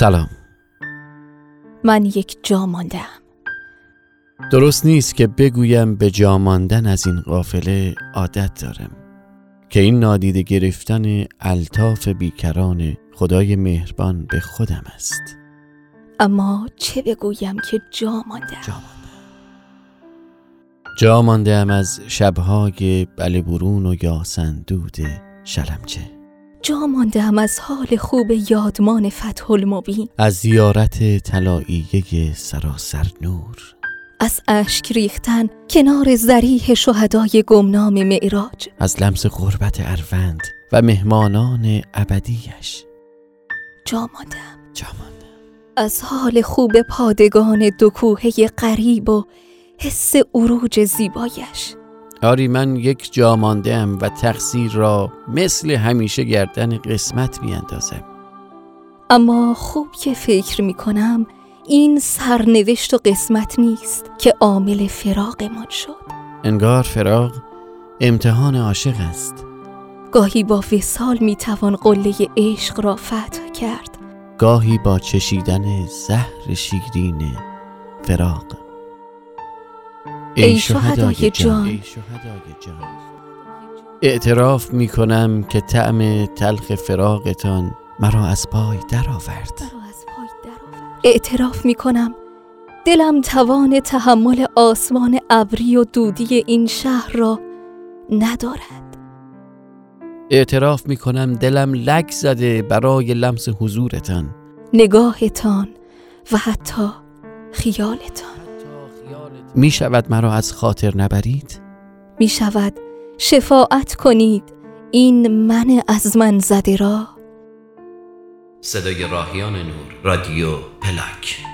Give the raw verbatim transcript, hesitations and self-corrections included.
سلام. من یک جا مانده‌ام. درست نیست که بگویم به جا ماندن از این قافله عادت دارم، که این نادیده گرفتن الطاف بیکران خدای مهربان به خودم است. اما چه بگویم که جا مانده‌ام. جا جا مانده‌ام از شب‌های بلبرون و یاسندود شلمچه. جا مانده‌ام از حال خوب یادمان فتح المبین، از زیارت طلاییه سراسر نور، از اشک ریختن کنار ضریح شهدای گمنام معراج، از لمس غربت اروند و مهمانان ابدیش. جا مانده‌ام جا مانده‌ام از حال خوب پادگان دو کوهه غریب و حس عروج زیبایش. آری، من یک جا مانده‌ام و تقصیر را مثل همیشه گردن قسمت بیاندازم. اما خوب که فکر می کنم این سرنوشت و قسمت نیست که عامل فراقمان شد. انگار فراق امتحان عاشق است. گاهی با وصال می توان قله عشق را فتح کرد، گاهی با چشیدن زهر شیرین فراق. ای شهدای جان، اعتراف می کنم که طعم تلخ فراقتان مرا از پای درآورد. اعتراف می کنم دلم توان تحمل آسمان ابری و دودی این شهر را ندارد. اعتراف می کنم دلم لک زده برای لمس حضورتان، نگاهتان و حتی خیالتان. می شود مرا از خاطر نبرید؟ می شود شفاعت کنید این من از من زده را؟ صدای راهیان نور، رادیو پلاک.